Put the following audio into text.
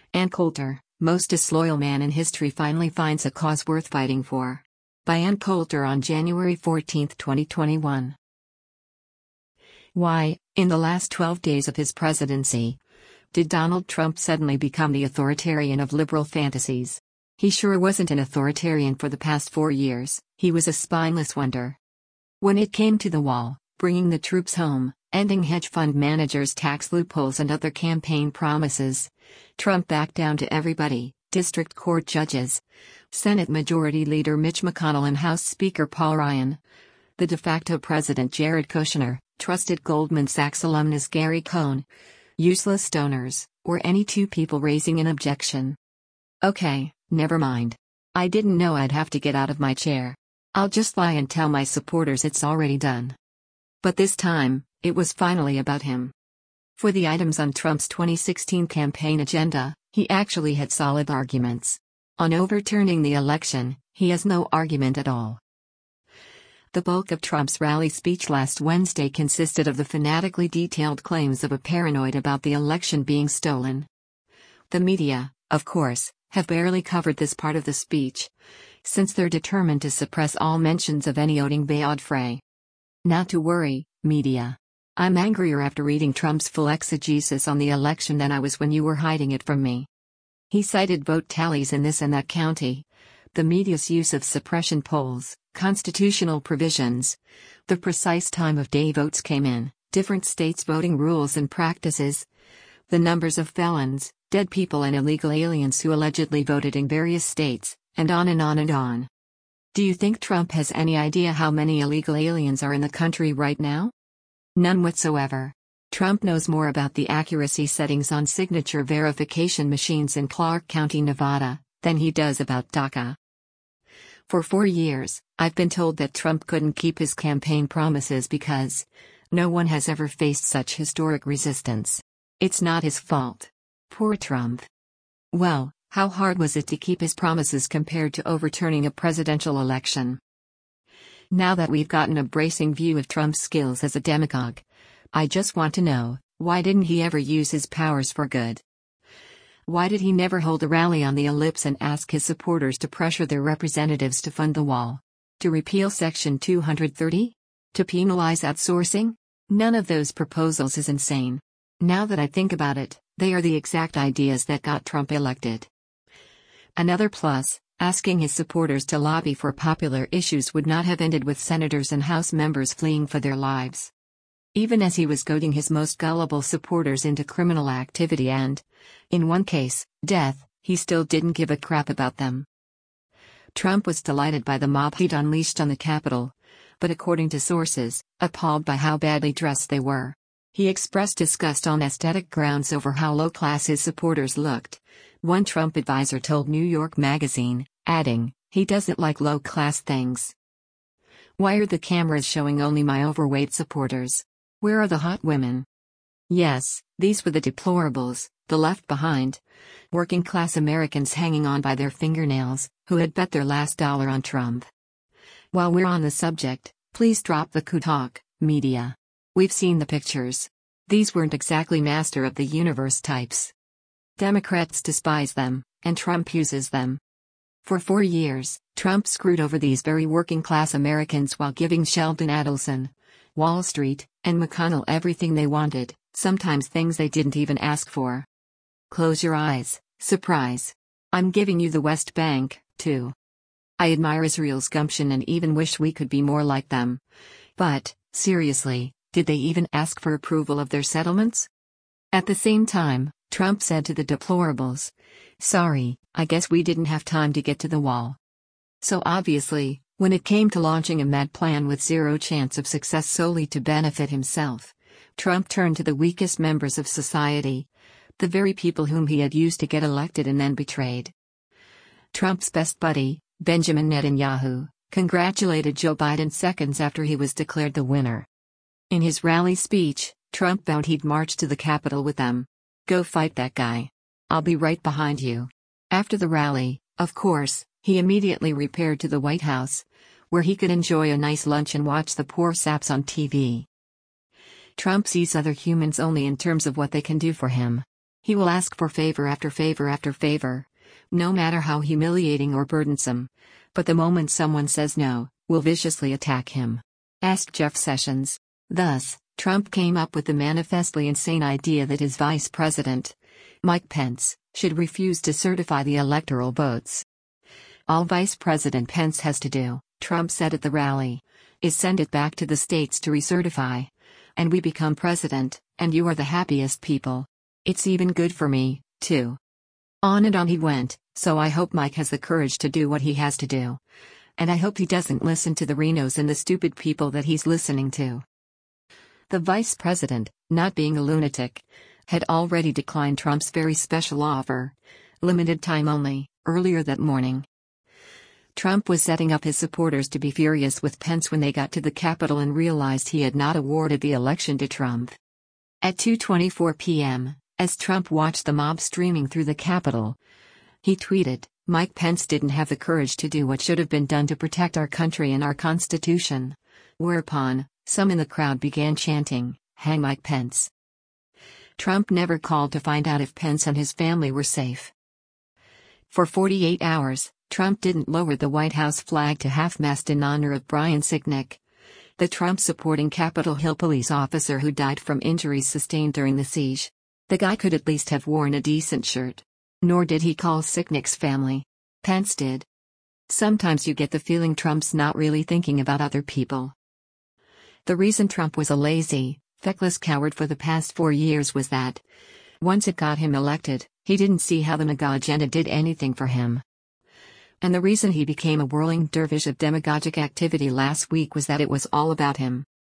Ann Coulter, most disloyal man in history finally finds a cause worth fighting for. By Ann Coulter on January 14, 2021. Why, in the last 12 days of his presidency, did Donald Trump suddenly become the authoritarian of liberal fantasies? He sure wasn't an authoritarian for the past 4 years, he was a spineless wonder. When it came to the wall, bringing the troops home, ending hedge fund managers' tax loopholes and other campaign promises, Trump backed down to everybody: district court judges, Senate Majority Leader Mitch McConnell and House Speaker Paul Ryan, the de facto president Jared Kushner, trusted Goldman Sachs alumnus Gary Cohn, useless donors, or any two people raising an objection. Okay, never mind. I didn't know I'd have to get out of my chair. I'll just lie and tell my supporters it's already done. But this time, it was finally about him. For the items on Trump's 2016 campaign agenda, he actually had solid arguments. On overturning the election, he has no argument at all. The bulk of Trump's rally speech last Wednesday consisted of the fanatically detailed claims of a paranoid about the election being stolen. The media, of course, have barely covered this part of the speech, since they're determined to suppress all mentions of any voting bad fray. Not to worry, media. I'm angrier after reading Trump's full exegesis on the election than I was when you were hiding it from me. He cited vote tallies in this and that county, the media's use of suppression polls, constitutional provisions, the precise time of day votes came in, different states' voting rules and practices, the numbers of felons, dead people and illegal aliens who allegedly voted in various states, and on and on and on. Do you think Trump has any idea how many illegal aliens are in the country right now? None whatsoever. Trump knows more about the accuracy settings on signature verification machines in Clark County, Nevada, than he does about DACA. For 4 years, I've been told that Trump couldn't keep his campaign promises because no one has ever faced such historic resistance. It's not his fault. Poor Trump. Well, how hard was it to keep his promises compared to overturning a presidential election? Now that we've gotten a bracing view of Trump's skills as a demagogue, I just want to know, why didn't he ever use his powers for good? Why did he never hold a rally on the ellipse and ask his supporters to pressure their representatives to fund the wall? To repeal Section 230? To penalize outsourcing? None of those proposals is insane. Now that I think about it, they are the exact ideas that got Trump elected. Another plus, asking his supporters to lobby for popular issues would not have ended with senators and House members fleeing for their lives. Even as he was goading his most gullible supporters into criminal activity and, in one case, death, he still didn't give a crap about them. Trump was delighted by the mob he'd unleashed on the Capitol, but according to sources, appalled by how badly dressed they were. He expressed disgust on aesthetic grounds over how low-class his supporters looked, one Trump advisor told New York Magazine, adding, he doesn't like low-class things. Why are the cameras showing only my overweight supporters? Where are the hot women? Yes, these were the deplorables, the left behind, working-class Americans hanging on by their fingernails, who had bet their last dollar on Trump. While we're on the subject, please drop the coup talk, media. We've seen the pictures. These weren't exactly master of the universe types. Democrats despise them, and Trump uses them. For 4 years, Trump screwed over these very working-class Americans while giving Sheldon Adelson, Wall Street, and McConnell everything they wanted, sometimes things they didn't even ask for. Close your eyes, surprise. I'm giving you the West Bank, too. I admire Israel's gumption and even wish we could be more like them. But, seriously, did they even ask for approval of their settlements? At the same time, Trump said to the deplorables, sorry, I guess we didn't have time to get to the wall. So obviously, when it came to launching a mad plan with zero chance of success solely to benefit himself, Trump turned to the weakest members of society, the very people whom he had used to get elected and then betrayed. Trump's best buddy, Benjamin Netanyahu, congratulated Joe Biden seconds after he was declared the winner. In his rally speech, Trump vowed he'd march to the Capitol with them. Go fight that guy. I'll be right behind you. After the rally, of course, he immediately repaired to the White House, where he could enjoy a nice lunch and watch the poor saps on TV. Trump sees other humans only in terms of what they can do for him. He will ask for favor after favor after favor, no matter how humiliating or burdensome. But the moment someone says no, will viciously attack him. Ask Jeff Sessions. Thus, Trump came up with the manifestly insane idea that his vice president, Mike Pence, should refuse to certify the electoral votes. All Vice President Pence has to do, Trump said at the rally, is send it back to the states to recertify. And we become president, and you are the happiest people. It's even good for me, too. On and on he went, so I hope Mike has the courage to do what he has to do. And I hope he doesn't listen to the Renos and the stupid people that he's listening to. The vice president, not being a lunatic, had already declined Trump's very special offer, limited time only, earlier that morning. Trump was setting up his supporters to be furious with Pence when they got to the Capitol and realized he had not awarded the election to Trump. At 2:24 p.m., as Trump watched the mob streaming through the Capitol, he tweeted, "Mike Pence didn't have the courage to do what should have been done to protect our country and our Constitution." Whereupon, some in the crowd began chanting, "Hang Mike Pence." Trump never called to find out if Pence and his family were safe. For 48 hours, Trump didn't lower the White House flag to half-mast in honor of Brian Sicknick, the Trump-supporting Capitol Hill police officer who died from injuries sustained during the siege. The guy could at least have worn a decent shirt. Nor did he call Sicknick's family. Pence did. Sometimes you get the feeling Trump's not really thinking about other people. The reason Trump was a lazy, feckless coward for the past 4 years was that, once it got him elected, he didn't see how the MAGA agenda did anything for him. And the reason he became a whirling dervish of demagogic activity last week was that it was all about him.